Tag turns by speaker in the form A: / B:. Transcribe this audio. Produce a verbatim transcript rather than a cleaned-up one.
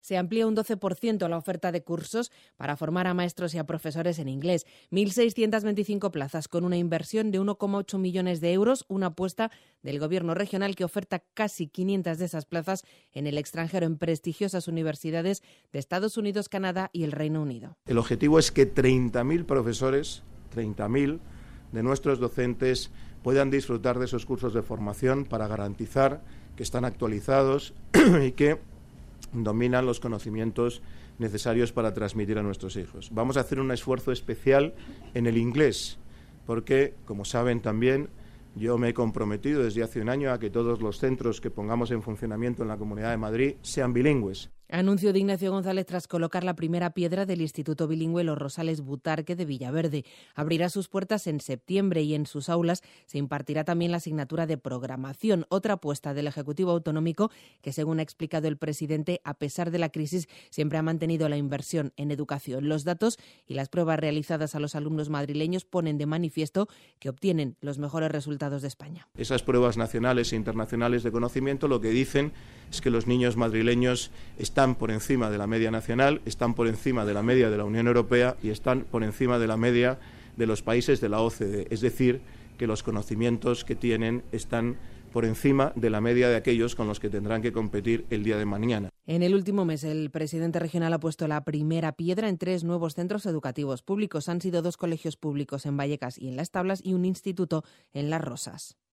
A: Se amplía un doce por ciento la oferta de cursos para formar a maestros y a profesores en inglés. mil seiscientas veinticinco plazas con una inversión de uno coma ocho millones de euros, una apuesta del Gobierno regional que oferta casi quinientas de esas plazas en el extranjero, en prestigiosas universidades de Estados Unidos, Canadá y el Reino Unido.
B: El objetivo es que treinta mil profesores, treinta mil de nuestros docentes puedan disfrutar de esos cursos de formación para garantizar que están actualizados y que dominan los conocimientos necesarios para transmitir a nuestros hijos. Vamos a hacer un esfuerzo especial en el inglés, porque, como saben también, yo me he comprometido desde hace un año a que todos los centros que pongamos en funcionamiento en la Comunidad de Madrid sean bilingües.
A: Anuncio de Ignacio González tras colocar la primera piedra del Instituto Bilingüe Los Rosales Butarque de Villaverde. Abrirá sus puertas en septiembre y en sus aulas se impartirá también la asignatura de programación, otra apuesta del Ejecutivo Autonómico que, según ha explicado el presidente, a pesar de la crisis, siempre ha mantenido la inversión en educación. Los datos y las pruebas realizadas a los alumnos madrileños ponen de manifiesto que obtienen los mejores resultados de España.
B: Esas pruebas nacionales e internacionales de conocimiento lo que dicen es que los niños madrileños están por encima de la media nacional, están por encima de la media de la Unión Europea y están por encima de la media de los países de la O C D E. Es decir, que los conocimientos que tienen están por encima de la media de aquellos con los que tendrán que competir el día de mañana.
A: En el último mes, el presidente regional ha puesto la primera piedra en tres nuevos centros educativos públicos. Han sido dos colegios públicos en Vallecas y en Las Tablas y un instituto en Las Rosas.